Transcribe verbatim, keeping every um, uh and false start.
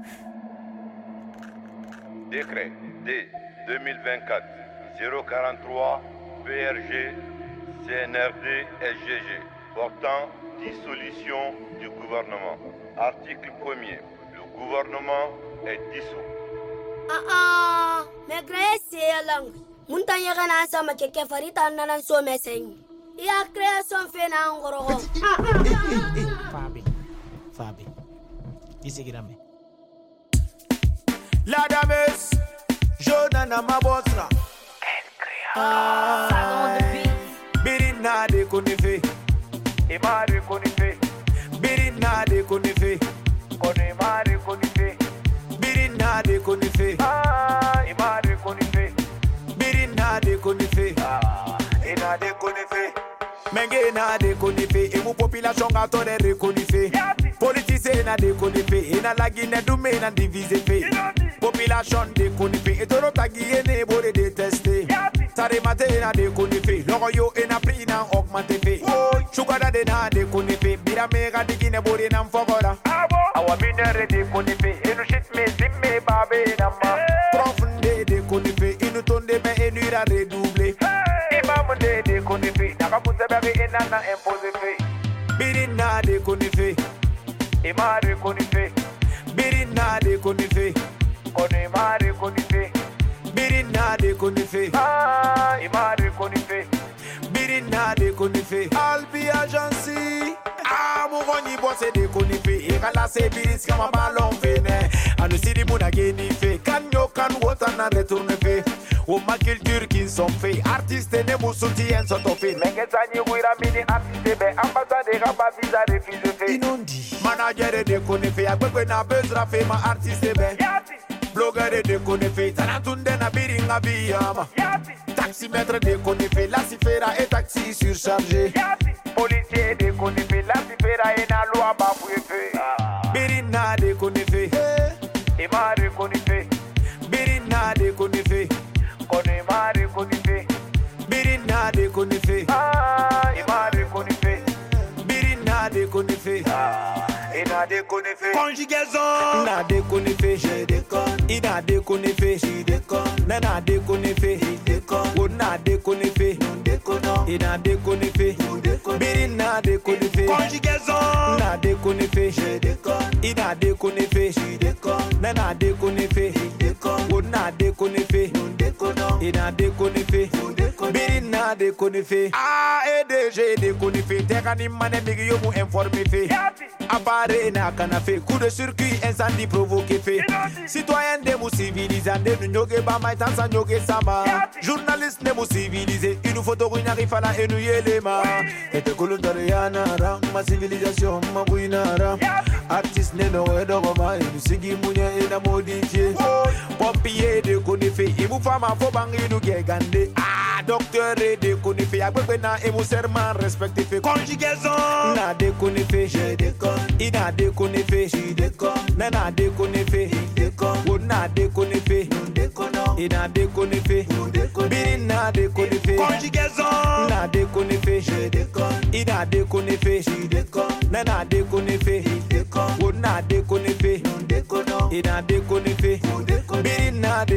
Décret D deux mille vingt-quatre zéro quarante-trois P R G C N R D S G G portant dissolution du gouvernement. Article premier. Le gouvernement est dissous. Ah ah, mais grâce à la langue, montagne gana sama keke farita nanan so meseng. Ya création fait na ngoro. Fabi, Fabi, isigirame. La dames, Jonana Mabosra. Ah, Birina de Konife, Emari Konife, Birina de Konife, Konemari Konife, Birina de Konife, ah, Emari Konife, Birina de Konife, ah, Ina de Konife. Menge na de konife, emu population gato de rekonife. Politicien na de konife, ina lagi ne dume na divise fe. Population de konife, etoro tagi ene bore deteste. Tare mate na de konife, logo yo ena pri na augmente fe. Sugar de na de konife, bira mega digi ne bore na mfogora. Awa minere de konife, enu shit me zimme babe na ma. Profunde de konife, inu tonde me enu ira redouble. Imam de de konife, naka museberi enana impose fe. Birina de konife, ima de konife. Birina de konife, konema de konife. Birina de konife, ah, ima de konife. Birina de konife, Albi agency. Ah, mouroni bosse de konife. Ekala se biris kama ballon fene. Anu sidi muna geni fe. Kan yo kan wota na retourne fe. O ma culture qui sont faits. Artistes ne mou soutien sont au fait. Mais qu'est-ce que vous avez mis artistes be ambassade raba visa refuse fait. Inondi. Manager de kone fait. Agbegbe na bezra fait ma artiste be. Blogger de kone fait. Tanatunde na biringa biyama. Taximètre de kone fait. La cifera et taxi surchargé. Policier de kone fait. La cifera et na loi baboué fait. Birina de kone fait. Ema de kone fait. Birina de kone fait. Konema de konife, Birina de konife, ah, Ima de konife, Birina de konife, ah, Ina de konife. Conjugaison, na de konife, je déconne. Ina de konife, je déconne. Nana de konife, il déconne. Ona de konife, non déconnant. Ina de konife, nous déconne. Birina de konife, conjugaison, na de konife, je déconne. Ina de konife, je déconne. Nana de konife, il déconne. Ona de konife, non déconnant. Ina de konife, Birina de konife. Ah, E D G de konife. Tekani mane migi yomu informe fe. Appare na kanafe. Coup de circuit, incendie provoqué fait. Citoyen de mou civilisé. De nous nyoge ba mai tansa nyoge sama. Journaliste de mou civilisé. Une photo qui n'arrive à la enu yelema. Et te kolontariana ram. Ma civilisation ma buinara. Artiste ne no edo goma. Inu sigi mounya ena modifié. Pompier de konife. Imu fama fo bangi nu gegande. Ah, docteur de konife. Agbegbe na emu serment respecté fait. Conjugaison. Na de konife. Je déconne. Ina de konife. Je déconne. Nana de konife. Il déconne. Ona de konife. Nous déconnons. Ina de konife. Nous déconnons. Birina de konife. Conjugaison. Na de konife. Je déconne. Ina de konife. Je déconne. Nana de konife. Il déconne. Ona de konife. Nous déconnons. Ina de konife. Nous déconnons. Birina